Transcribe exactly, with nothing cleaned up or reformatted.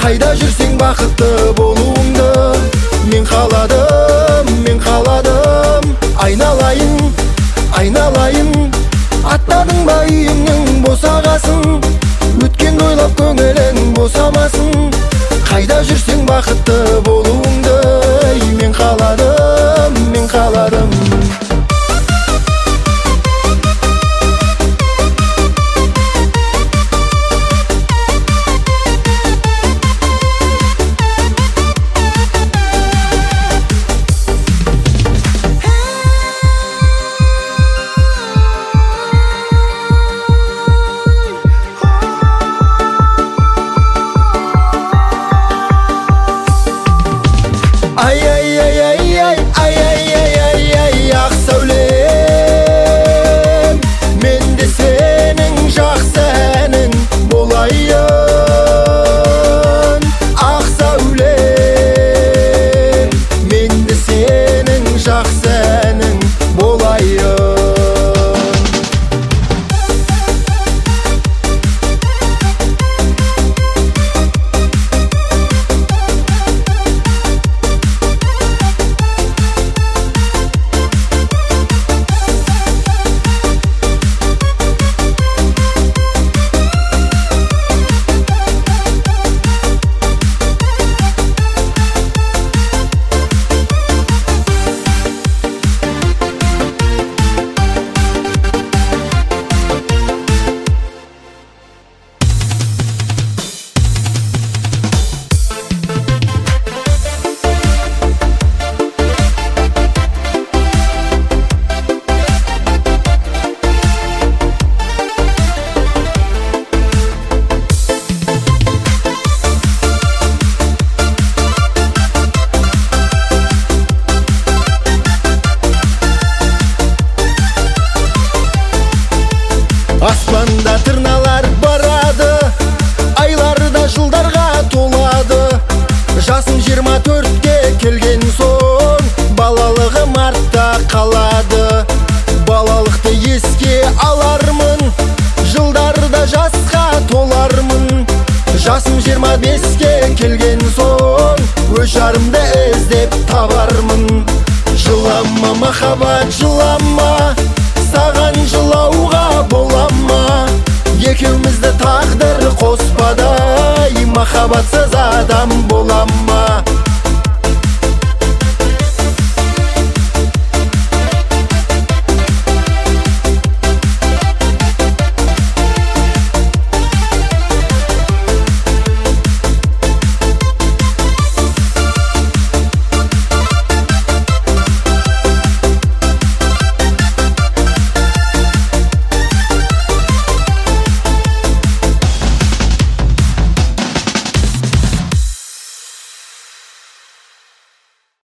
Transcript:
Қайда жүрсең бақытты болуыңды мен қаладым, мен қаладым. Айналайын, айналайын, аттадың ба үйіңнің босағасын, өткенді ойлап көңілің босамасын. Қайда жүрсең бақытты болуыңды мен қаладым, мен қаладым. Ай, ай, ай, ай, ай, ай, ай, ай, ай, ай, ақ сәулем, мен де сенің жақсы әнің болайын. Ақ сәулем, мен де сенің жақсы әнің болайын. Аспанда тырналар барады, айларда жылдарға толады. Жасым жиырма төртке келген соң, балалығым артта қалады. Балалықты еске алармын, жылдарда жасқа толармын. Жасым жиырма беске келген соң, өз жарымды іздеп табармын. Жылама махаббат, жылама, саған жылауға болама. Екеумізді тағдыр қоспадай, махаббатсыз адам болама.